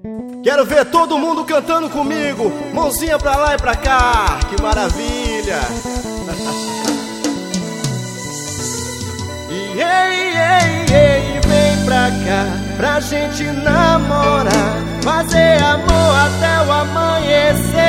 Quero ver todo mundo cantando comigo, mãozinha pra lá e pra cá, que maravilha. E ei, vem pra cá, pra gente namorar, fazer amor até o amanhecer.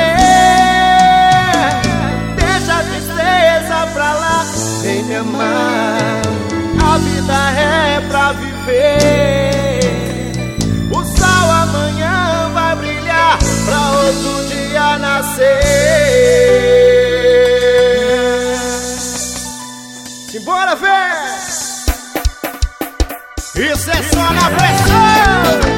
Deixa a tristeza pra lá, vem me amar, a vida é pra viver. O sol amanhã vai brilhar pra outro dia nascer. Simbora, véi! Isso é só na pressão!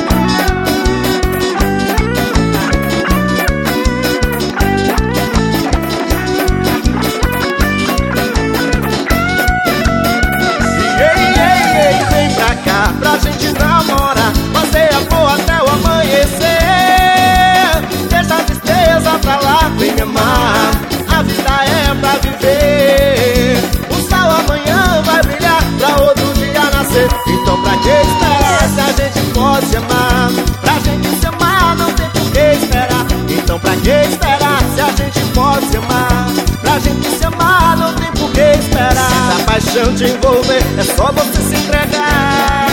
Vem pra cá, pra gente namorar, fazer amor até o amanhecer. Deixa a tristeza pra lá, vem me amar, a vida é pra viver. O sol amanhã vai brilhar pra outro dia nascer. Então pra que esperar se a gente pode se amar? Pra gente se amar não tem por que esperar. Então pra que esperar se a gente pode se amar? Pra gente se amar não tem por que esperar. Se a paixão te envolver é só você se entregar.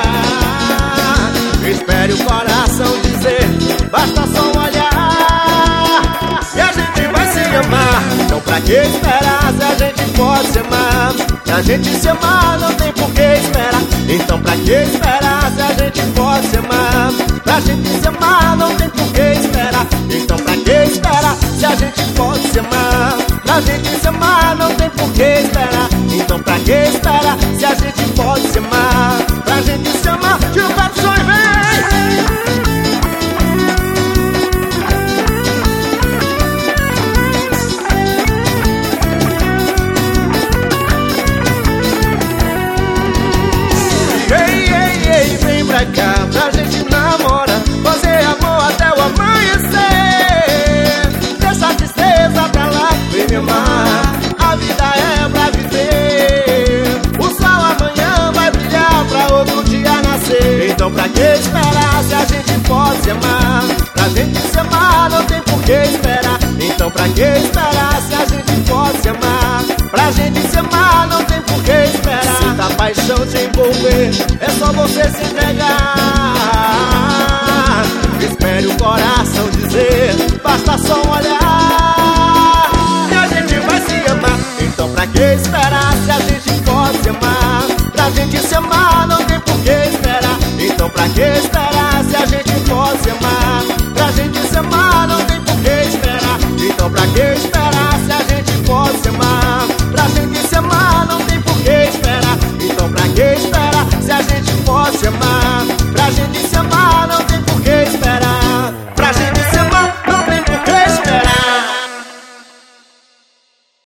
Espere o coração dizer, basta só olhar e a gente vai se amar. Então pra que esperar se a gente pode se amar? Pra gente se amar não tem por que esperar. Então pra que esperar se a gente pode se amar? Pra gente se amar não tem por que esperar. Então pra que esperar se a gente pode se amar? Pra gente se amar não tem por que esperar. Então pra que esperar se a gente pode se amar? Pra gente se amar, tira o pé do chão e vem! Vem pra cá, pra gente namorar, fazer amor até o amanhecer. Deixa a tristeza pra lá, vem me amar, a vida é pra viver. O sol amanhã vai brilhar pra outro dia nascer. Então pra que esperar se a gente pode se amar? Pra gente se amar não tem por que esperar. Então pra que esperar se a gente pode se amar? Pra gente se amar não tem por que esperar. Se a paixão te envolver é só você se entregar. Espere o coração dizer, basta só olhar e a gente vai se amar. Então pra que esperar se a gente pode se amar? Pra gente se amar não tem por que esperar. Então pra que esperar se a gente pode se amar? Pra gente se amar não tem por que esperar. Então pra que esperar?